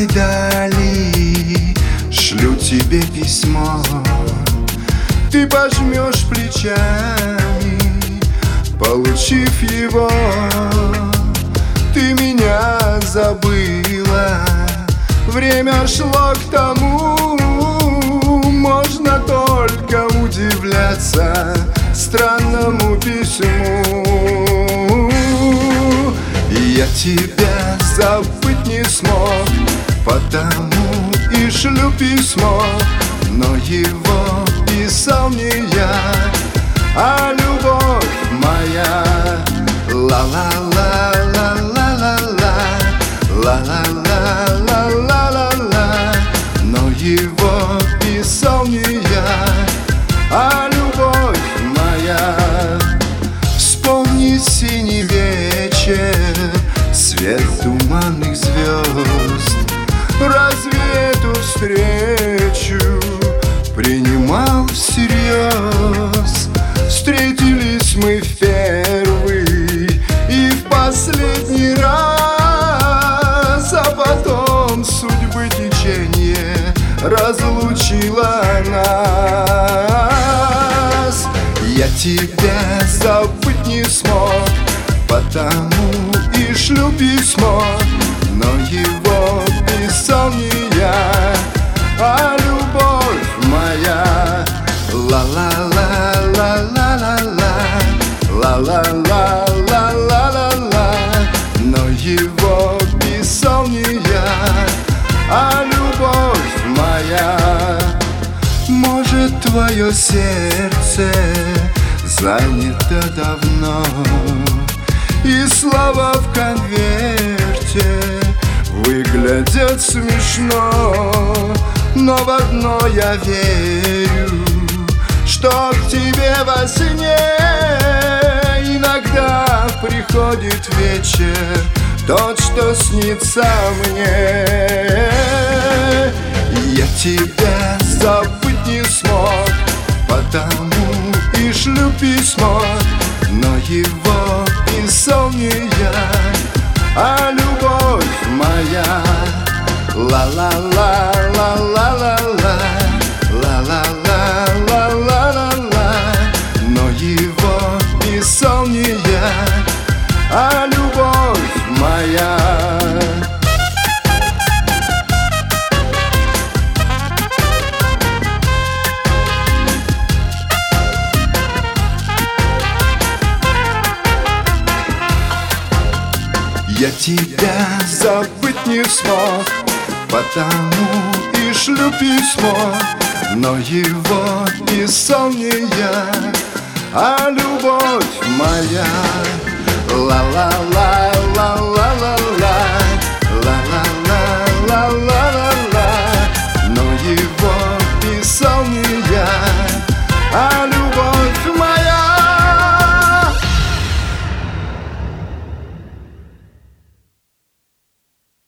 самой дали шлю тебе письмо. Ты пожмешь плечами, получив его. Ты меня забыла, время шло к тому. Можно только удивляться странному письму. И я тебя забыть не смог, потому и шлю письмо. Но его писал не я, а любовь моя. Ла-ла-ла-ла-ла-ла-ла, ла-ла-ла-ла-ла-ла-ла. Но его писал не я, а любовь моя. Вспомни синий вечер, свет туманных звезд. Разве эту встречу принимал всерьез? Встретились мы в первый и в последний раз, а потом судьбы течение разлучило нас. Я тебя забыть не смог, потому и шлю письмо. Но его писал не я, а любовь моя. Ла-ла-ла-ла-ла-ла-ла, ла-ла-ла-ла-ла-ла-ла. Но его писал не я, а любовь моя. Может, твое сердце занято давно, и слова в конверте выглядят смешно. Но в одно я верю, что к тебе во сне иногда приходит вечер, тот, что снится мне. Я тебя забыть не смог, потому и шлю письмо. Но его писал не я, а любовь моя. Ла-ла-ла-ла-ла-ла-ла, ла-ла-ла-ла-ла-ла-ла. Но его писал не я, а любовь моя. Я тебя забыть не смог, потому и шлю письмо. Но его писал не я, а любовь моя. Ла-ла-ла-ла-ла.